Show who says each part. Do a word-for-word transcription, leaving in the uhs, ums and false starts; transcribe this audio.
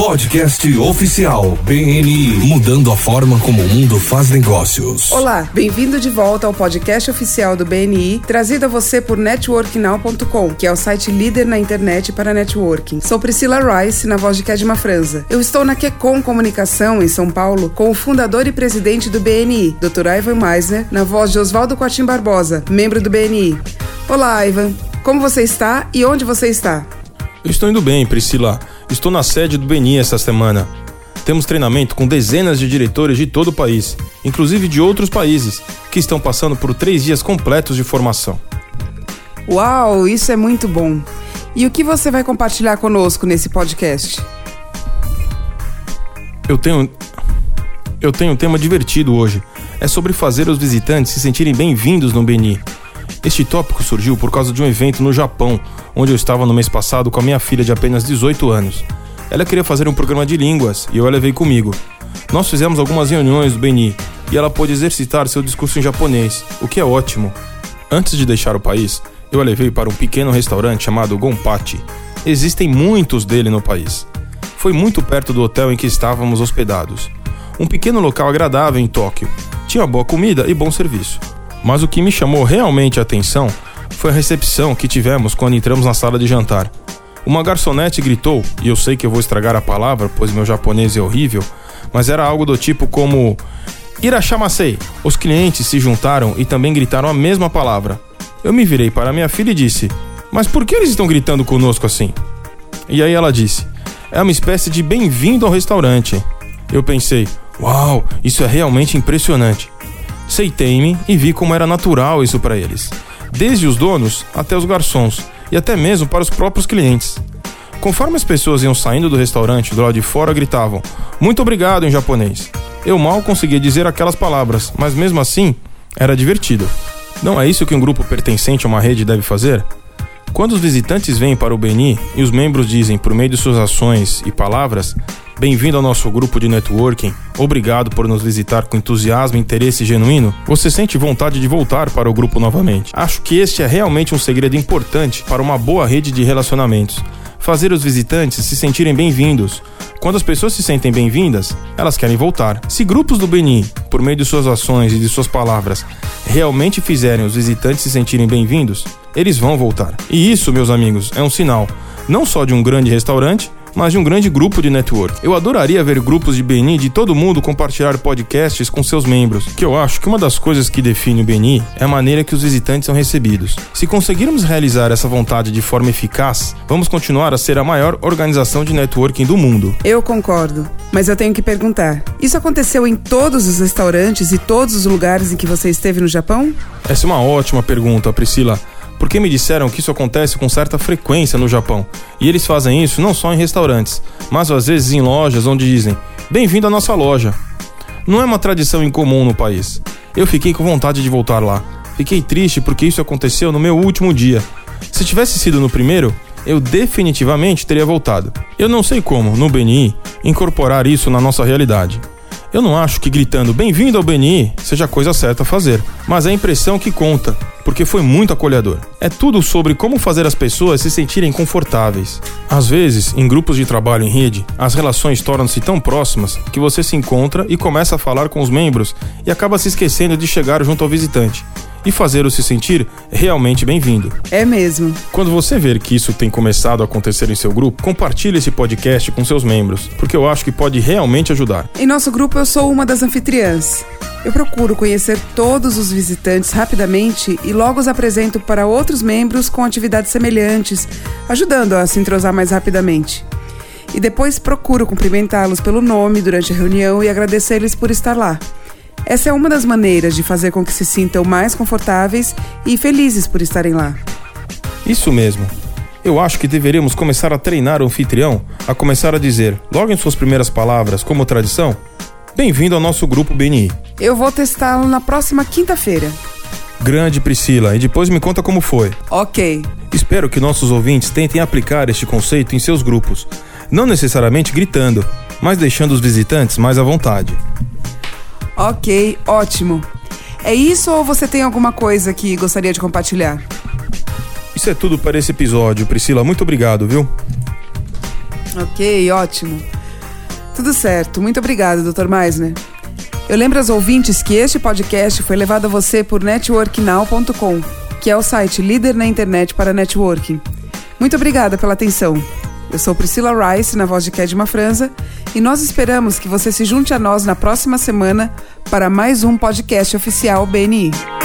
Speaker 1: Podcast oficial B N I, mudando a forma como o mundo faz negócios.
Speaker 2: Olá, bem-vindo de volta ao podcast oficial do B N I, trazido a você por network now ponto com, que é o site líder na internet para networking. Sou Priscila Rice, na voz de Kedma Franza. Eu estou na Quecom Comunicação, em São Paulo, com o fundador e presidente do B N I, doutor Ivan Meisner, na voz de Oswaldo Cotim Barbosa, membro do B N I. Olá, Ivan. Como você está e onde você está?
Speaker 3: Eu estou indo bem, Priscila. Estou na sede do B N I essa semana. Temos treinamento com dezenas de diretores de todo o país, inclusive de outros países, que estão passando por três dias completos de formação.
Speaker 2: Uau, isso é muito bom. E o que você vai compartilhar conosco nesse podcast?
Speaker 3: Eu tenho... Eu tenho um tema divertido hoje. É sobre fazer os visitantes se sentirem bem-vindos no B N I. Este tópico surgiu por causa de um evento no Japão, onde eu estava no mês passado com a minha filha de apenas dezoito anos. Ela queria fazer um programa de línguas e eu a levei comigo. Nós fizemos algumas reuniões do B N I e ela pôde exercitar seu discurso em japonês, o que é ótimo. Antes de deixar o país, eu a levei para um pequeno restaurante chamado Gonpachi. Existem muitos dele no país. Foi muito perto do hotel em que estávamos hospedados. Um pequeno local agradável em Tóquio. Tinha boa comida e bom serviço. Mas o que me chamou realmente a atenção foi a recepção que tivemos quando entramos na sala de jantar. Uma garçonete gritou, e eu sei que eu vou estragar a palavra, pois meu japonês é horrível, mas era algo do tipo como "Irashamasei". Os clientes se juntaram e também gritaram a mesma palavra. Eu me virei para minha filha e disse: "Mas por que eles estão gritando conosco assim?" E aí ela disse: "É uma espécie de bem-vindo ao restaurante." Eu pensei: "Uau, isso é realmente impressionante." Sentei-me e vi como era natural isso para eles, desde os donos até os garçons e até mesmo para os próprios clientes. Conforme as pessoas iam saindo do restaurante, do lado de fora gritavam "muito obrigado" em japonês. Eu mal conseguia dizer aquelas palavras, mas mesmo assim era divertido. Não é isso que um grupo pertencente a uma rede deve fazer? Quando os visitantes vêm para o B N I e os membros dizem por meio de suas ações e palavras: "Bem-vindo ao nosso grupo de networking, obrigado por nos visitar com entusiasmo e interesse genuíno", você sente vontade de voltar para o grupo novamente. Acho que este é realmente um segredo importante para uma boa rede de relacionamentos. Fazer os visitantes se sentirem bem-vindos. Quando as pessoas se sentem bem-vindas, elas querem voltar. Se grupos do B N I, por meio de suas ações e de suas palavras, realmente fizerem os visitantes se sentirem bem-vindos, eles vão voltar. E isso, meus amigos, é um sinal, não só de um grande restaurante, mas de um grande grupo de network. Eu adoraria ver grupos de B N I de todo mundo compartilhar podcasts com seus membros, que eu acho que uma das coisas que define o B N I é a maneira que os visitantes são recebidos. Se conseguirmos realizar essa vontade de forma eficaz, vamos continuar a ser a maior organização de networking do mundo.
Speaker 2: Eu concordo, mas eu tenho que perguntar, isso aconteceu em todos os restaurantes e todos os lugares em que você esteve no Japão?
Speaker 3: Essa é uma ótima pergunta, Priscila. Porque me disseram que isso acontece com certa frequência no Japão. E eles fazem isso não só em restaurantes, mas às vezes em lojas onde dizem "bem-vindo à nossa loja". Não é uma tradição incomum no país. Eu fiquei com vontade de voltar lá. Fiquei triste porque isso aconteceu no meu último dia. Se tivesse sido no primeiro, eu definitivamente teria voltado. Eu não sei como, no B N I, incorporar isso na nossa realidade. Eu não acho que gritando "bem-vindo ao B N I" seja a coisa certa a fazer, mas é a impressão que conta, porque foi muito acolhedor. É tudo sobre como fazer as pessoas se sentirem confortáveis. Às vezes, em grupos de trabalho em rede, as relações tornam-se tão próximas que você se encontra e começa a falar com os membros e acaba se esquecendo de chegar junto ao visitante e fazê-lo se sentir realmente bem-vindo.
Speaker 2: É mesmo.
Speaker 3: Quando você ver que isso tem começado a acontecer em seu grupo, compartilhe esse podcast com seus membros, porque eu acho que pode realmente ajudar.
Speaker 2: Em nosso grupo eu sou uma das anfitriãs. Eu procuro conhecer todos os visitantes rapidamente e logo os apresento para outros membros com atividades semelhantes, ajudando a se entrosar mais rapidamente. E depois procuro cumprimentá-los pelo nome durante a reunião e agradecer-lhes por estar lá. Essa é uma das maneiras de fazer com que se sintam mais confortáveis e felizes por estarem lá.
Speaker 3: Isso mesmo. Eu acho que deveríamos começar a treinar o anfitrião a começar a dizer, logo em suas primeiras palavras, como tradição, "bem-vindo ao nosso grupo B N I".
Speaker 2: Eu vou testá-lo na próxima quinta-feira.
Speaker 3: Grande, Priscila, e depois me conta como foi.
Speaker 2: Ok.
Speaker 3: Espero que nossos ouvintes tentem aplicar este conceito em seus grupos, não necessariamente gritando, mas deixando os visitantes mais à vontade.
Speaker 2: Ok, ótimo. É isso ou você tem alguma coisa que gostaria de compartilhar?
Speaker 3: Isso é tudo para esse episódio, Priscila. Muito obrigado, viu?
Speaker 2: Ok, ótimo. Tudo certo. Muito obrigada, doutor Meisner. Eu lembro aos ouvintes que este podcast foi levado a você por network now ponto com, que é o site líder na internet para networking. Muito obrigada pela atenção. Eu sou Priscila Rice, na voz de Kedma Franza, e nós esperamos que você se junte a nós na próxima semana para mais um podcast oficial B N I.